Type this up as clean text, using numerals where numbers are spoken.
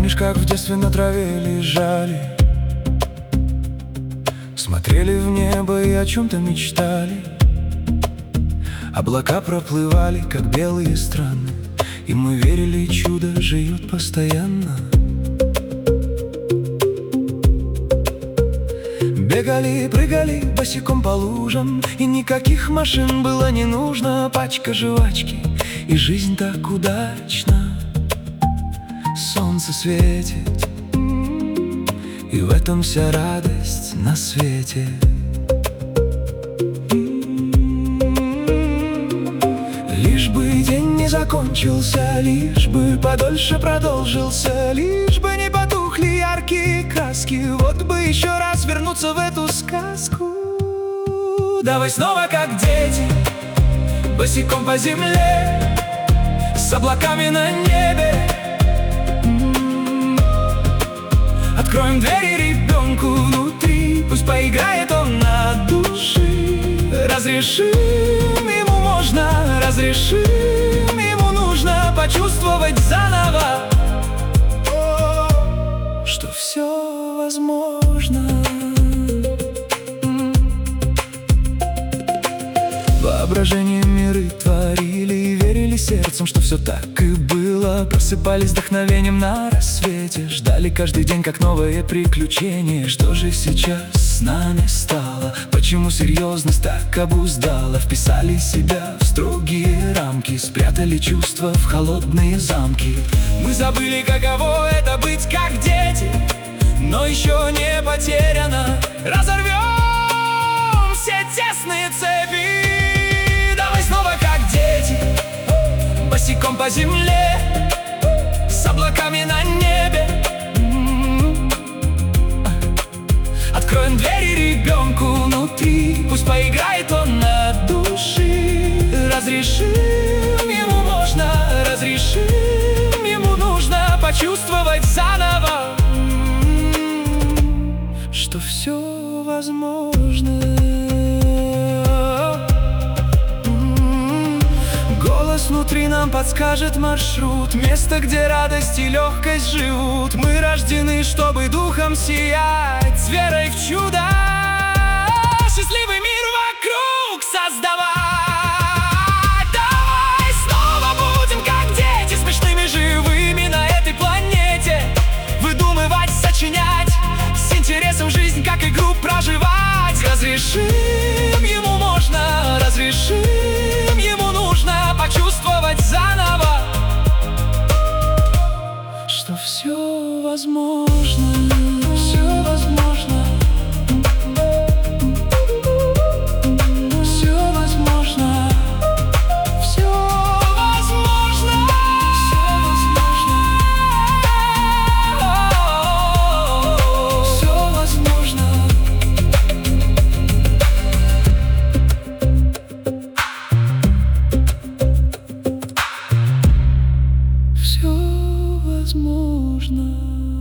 Помнишь, как в детстве на траве лежали, смотрели в небо и о чем-то мечтали. Облака проплывали, как белые страны, и мы верили, чудо живет постоянно. Бегали, прыгали босиком по лужам, и никаких машин было не нужно. Пачка жвачки, и жизнь так удачна. Солнце светит, и в этом вся радость на свете. Лишь бы день не закончился, лишь бы подольше продолжился, лишь бы не потухли яркие краски. Вот бы еще раз вернуться в эту сказку. Давай снова как дети, босиком по земле, с облаками на небе. Откроем двери ребенку внутри, пусть поиграет он на души. Разрешим ему можно, разрешим ему нужно почувствовать заново, что все возможно. Воображением миры творили и верили сердцем, что все так и было. Просыпались вдохновением на рассвете, ждали каждый день как новое приключение. Что же сейчас с нами стало? Почему серьезность так обуздала? Вписали себя в строгие рамки, спрятали чувства в холодные замки. Мы забыли, каково это быть как дети, но еще не потеряно. Разорвем все тесные цепи. Давай снова как дети, босиком по земле, с облаками на небе. Откроем двери ребенку внутри, пусть поиграет он на души. Разрешим ему можно, разрешим ему нужно почувствовать заново, что все возможно. Голос внутри нам подскажет маршрут, место, где радость и легкость живут. Мы рождены, чтобы духом сиять, с верой в чудо, счастливый мир вокруг создавать. Давай снова будем как дети, смешными, живыми на этой планете. Выдумывать, сочинять, с интересом жизнь как игру проживать. Разрешим ему можно, разрешим ему нужно почувствовать заново, что все возможно, все возможно, все возможно, все возможно, все возможно, все возможно. Все возможно.